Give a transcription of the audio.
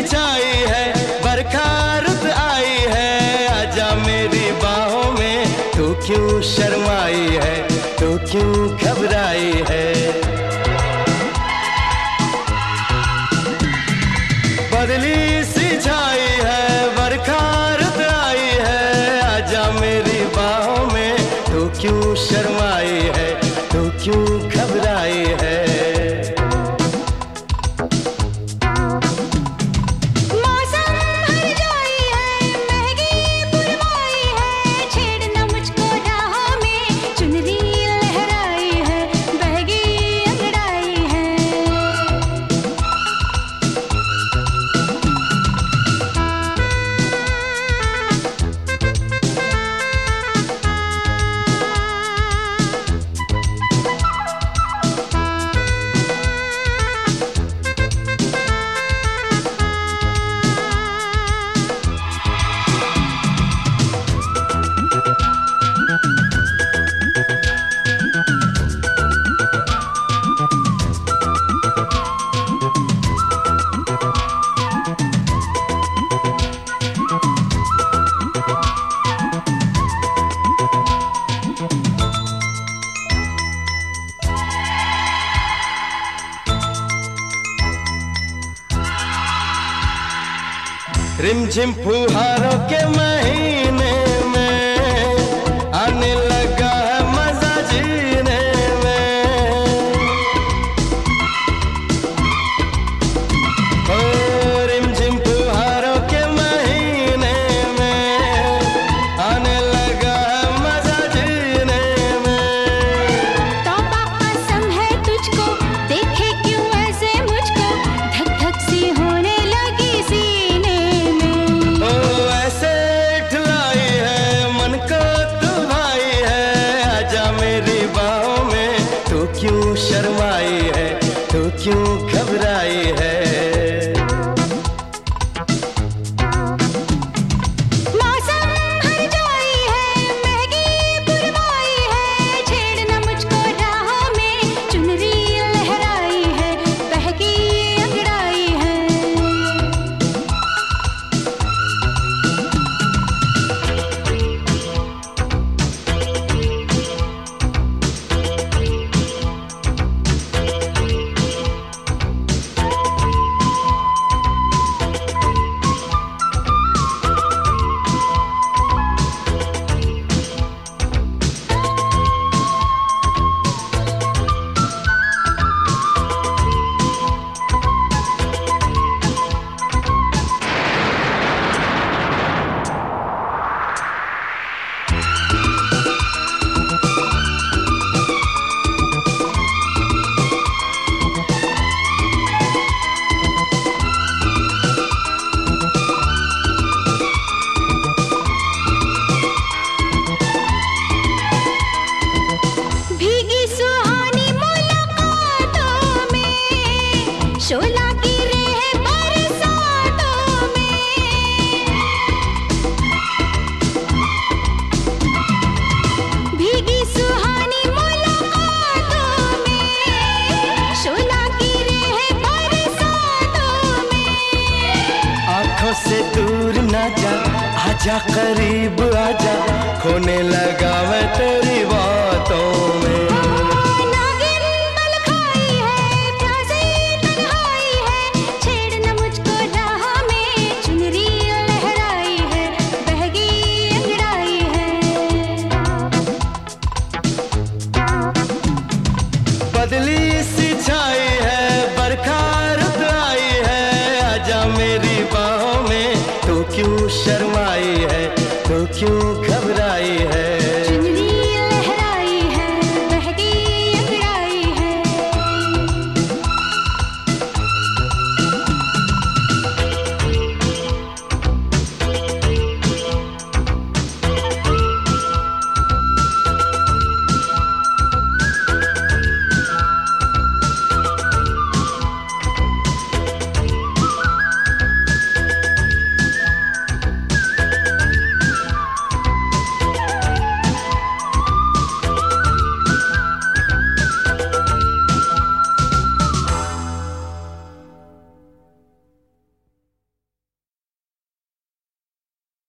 छाई है, बरखा रुत आई है, आजा मेरी बाहों में। तू क्यों शर्माई है, तू क्यों घबराई है? बदली सी छाई है, बरखा रुत आई है, आजा मेरी बाहों में। तू क्यों शर्माई है, तू क्यों घबराई है? रिमझिम फुहारों के महीने में आने लगा है मजा जीने में। ओ रिमझिम फुहारों के महीने में आने लगा है मजा जीने में। तौबा कसम है तुझको, देखे क्यों ऐसे मुझको, धक धक सी होने लगी सीने में। ओ ऐसे ठुलाई है मन को तू भाई है, आजा मेरी बाहों में। तू क्यों शर्माई है, तू क्यों घबराई है? मौसम हर जाई है, महंगी बुरवाई है, छेड़ना मुझको राहों में, चुनरी लहराई है, बहकी अंगड़ाई है। भीगी सुहानी मुलाकातों में, शोला गिरे हैं बरसातों में। भीगी सुहानी मुलाकातों में, शोला गिरे हैं बरसातों में। आंखों से दूर ना जा, आजा करीब आजा, खोने लगा मैं तेरी बातों में। नागिन बल खाई है, प्यासी तन्हाई है, छेड़ना मुझको राह में, चुनरी लहराई है, बहकी अंगड़ाई है। बदली सी छाई है, बरखा रुत आई है, आजा मेरी बाहों में। तू क्यों शर्माई है, तू क्यों घबराई